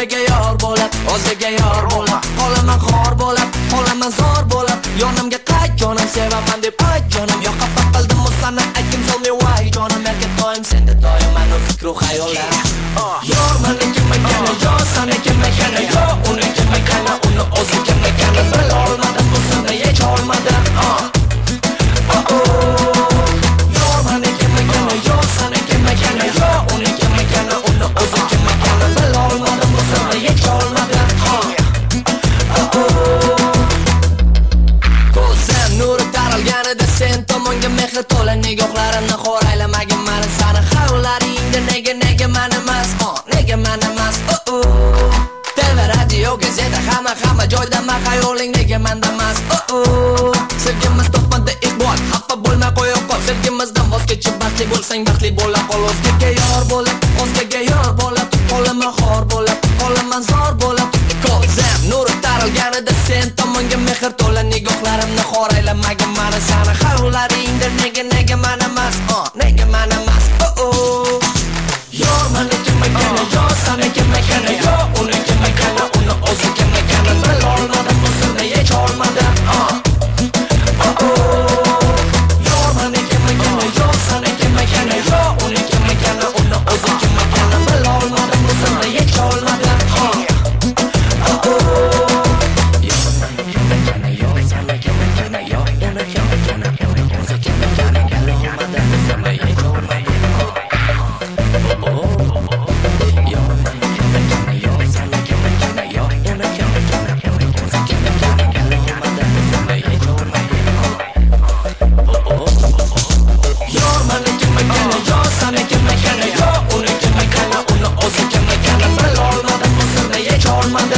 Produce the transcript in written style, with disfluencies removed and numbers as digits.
O'zgaga yor bo'lib, o'zgaga yor bo'lib, qolaman xor bo'lib, qolaman zor bo'lib, yonimga qayt jonim, sevaman deb ayt jonim, yo'q xafa qildim sana aytdim solmay voy jonim, erga doim senda doim meni fikru xayollar. Yor meni kimagana, yor sana kimagana, yor uni kimagana, uni o'zi kimagana, bila olmadim bu sirni hech olmadim. Yor meni kimagana, yor sana kimagana, yor uni kimagana, uni o'zi kimagana, bila olmadim bu sirni hech olmadim. Ko'zim nuri taralganida sen tomonga mehri to'la, nigohlarimni xo'raylamagin meni sani xayolaringda, nega meni emas, nega meni emas. TV radio gazeta hamma joyda ma xayoling nega menda emas. Sevgimiz topmadi iqbol, xafa bo'lma qo'ya qol, sevgimizdan voz kechib baxtli bo'lsang baxtli bo'la qol. O'zgaga yor bo'lib, o'zgaga yor bo'lib, qolaman xor bo'lib, qolaman zor bo'lib, ko'zim nuri taralganida sen tomonga mehr to'la, nigohlarimni xo'raylamagin meni sani xayolaringda, nega meni emas, nega meni emas. Yor meni kimagana, yor sana kimagana, yor uni kimagana, uni o'zi kimagana, bila olmadim bu sirni hech olmadim. Yor meni kimagana, yor sana kimagana, yor uni kimagana, uni o'zi kimagana, bila olmadim bu sirni hech olmadim. Yor meni kimagana, yor sana kimagana, yor uni kimagana, uni o'zi kimagana, bila olmadim bu sirni hech olmadim. Olmadı